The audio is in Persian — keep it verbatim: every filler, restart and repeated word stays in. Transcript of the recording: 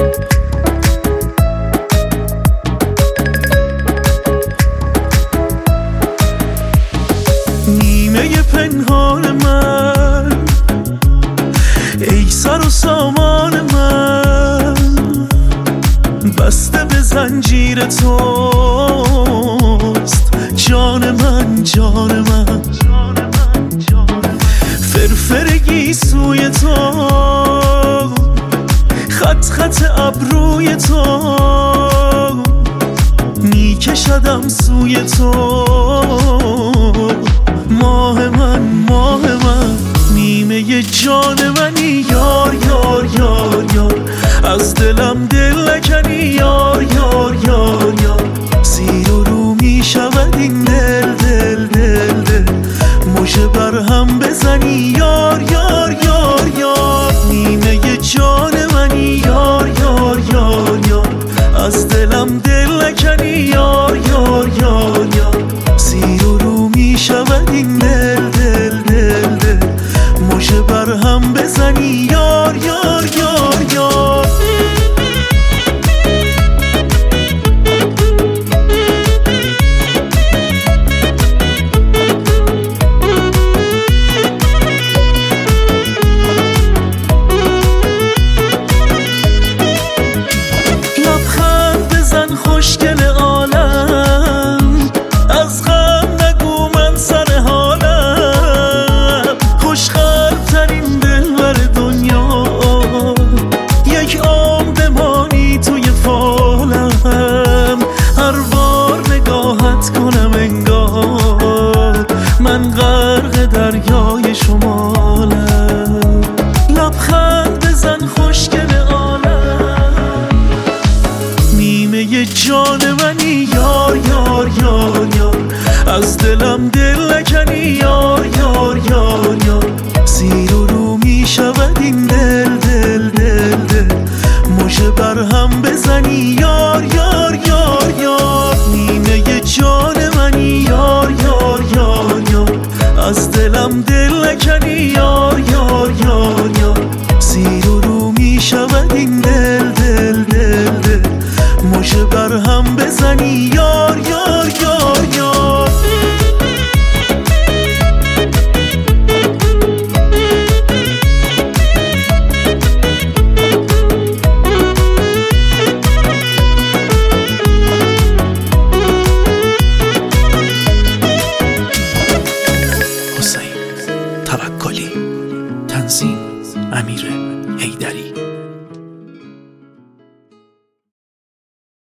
نیمه پنهان من، ای سر و سامان من، بسته به زنجیر توست جان من، جان من. فرفرگی سوی تو، خط خط ابروی تو، میکشدم سوی تو. ماه من، ماه من، نیمه جان منی، یار یار یار